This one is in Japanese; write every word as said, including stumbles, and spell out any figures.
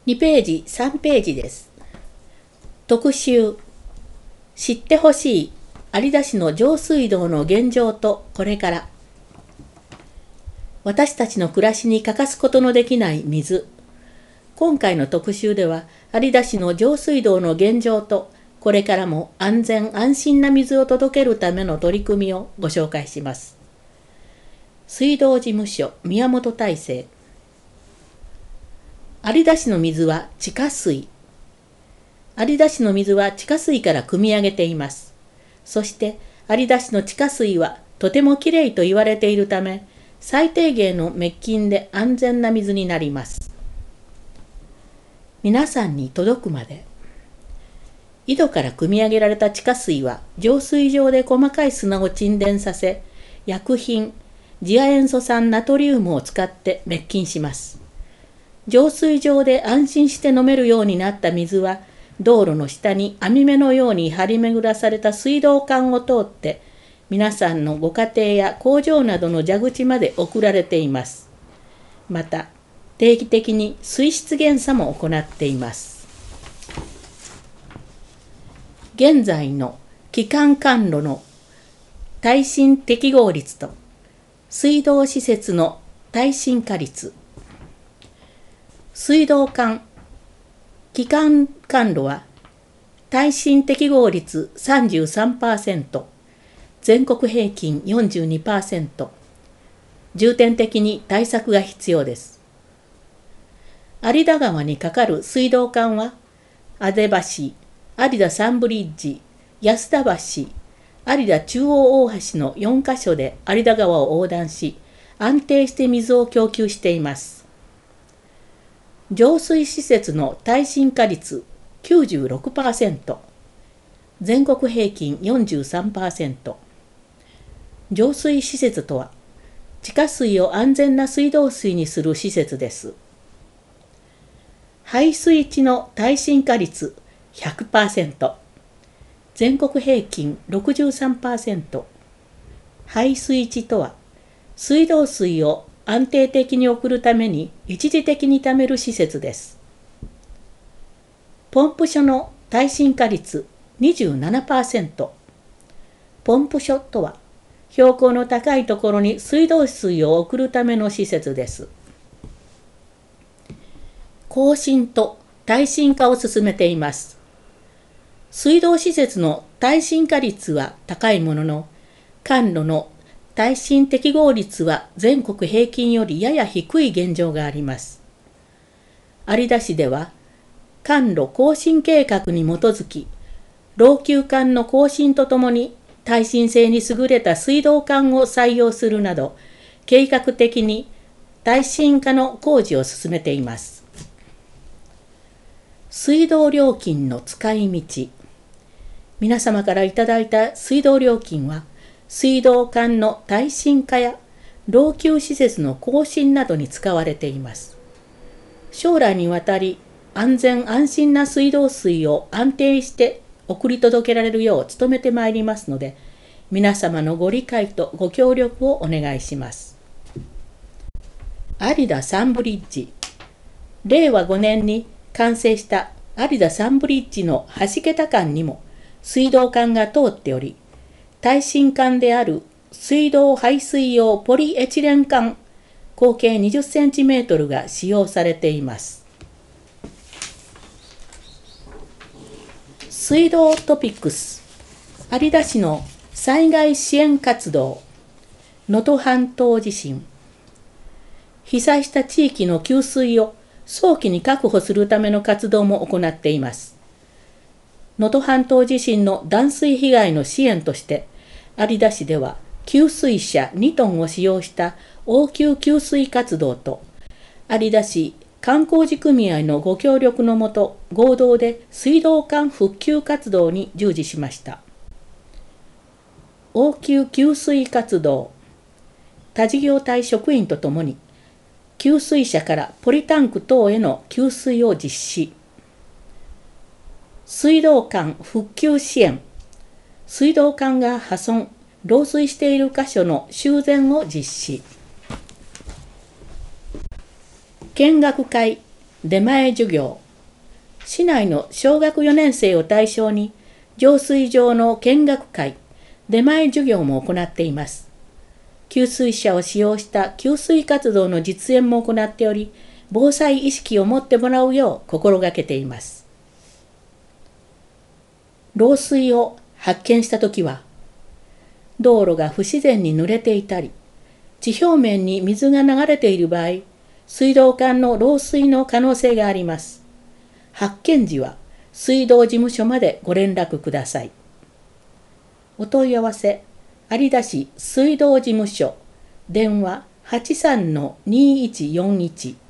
にページ、さんページです。特集。知ってほしい有田市の上水道の現状とこれから。私たちの暮らしに欠かすことのできない水。今回の特集では有田市の上水道の現状とこれからも安全安心な水を届けるための取り組みをご紹介します。水道事務所宮本大成。有田市の水は地下水。有田市の水は地下水から汲み上げています。そして有田市の地下水はとてもきれいと言われているため、最低限の滅菌で安全な水になります。皆さんに届くまで。井戸から汲み上げられた地下水は浄水場で細かい砂を沈殿させ、薬品、次亜塩素酸ナトリウムを使って滅菌します。浄水場で安心して飲めるようになった水は、道路の下に網目のように張り巡らされた水道管を通って、皆さんのご家庭や工場などの蛇口まで送られています。また、定期的に水質検査も行っています。現在の基幹管路の耐震適合率と水道施設の耐震化率。水道管、基幹管路は耐震適合率 さんじゅうさんパーセント、全国平均 よんじゅうにパーセント、重点的に対策が必要です。有田川に架かる水道管は、あぜ橋、有田サンブリッジ、安田橋、有田中央大橋のよんカ所で有田川を横断し、安定して水を供給しています。浄水施設の耐震化率 きゅうじゅうろくパーセント、全国平均 よんじゅうさんパーセント。浄水施設とは、地下水を安全な水道水にする施設です。排水池の耐震化率 ひゃくパーセント、全国平均 ろくじゅうさんパーセント。排水池とは、水道水を安定的に送るために一時的に貯める施設です。ポンプ所の耐震化率 にじゅうななパーセント。ポンプ所とは、標高の高いところに水道水を送るための施設です。更新と耐震化を進めています。水道施設の耐震化率は高いものの、管路の耐震適合率は全国平均よりやや低い現状があります。有田市では、管路更新計画に基づき、老朽管の更新とともに耐震性に優れた水道管を採用するなど、計画的に耐震化の工事を進めています。水道料金の使い道。皆様からいただいた水道料金は、水道管の耐震化や老朽施設の更新などに使われています。将来にわたり安全安心な水道水を安定して送り届けられるよう努めてまいりますので、皆様のご理解とご協力をお願いします。有田サンブリッジ。れいわごねんに完成した有田サンブリッジの橋桁間にも水道管が通っており、耐震管である水道排水用ポリエチレン管合計にじゅっセンチメートルが使用されています。水道トピックス。有田市の災害支援活動。能登半島地震。被災した地域の給水を早期に確保するための活動も行っています。能登半島地震の断水被害の支援として、有田市では給水車にトンを使用した応急給水活動と、有田市観光地組合のご協力のもと、合同で水道管復旧活動に従事しました。応急給水活動。他事業体職員とともに、給水車からポリタンク等への給水を実施。水道管復旧支援。水道管が破損、漏水している箇所の修繕を実施。見学会、 出前授業。市内の小学よねん生を対象に浄水場の見学会、出前授業も行っています。給水車を使用した給水活動の実演も行っており、防災意識を持ってもらうよう心がけています。漏水を発見したときは、道路が不自然に濡れていたり、地表面に水が流れている場合、水道管の漏水の可能性があります。発見時は水道事務所までご連絡ください。お問い合わせ、有田市水道事務所、電話 はちさんのにいちよんいち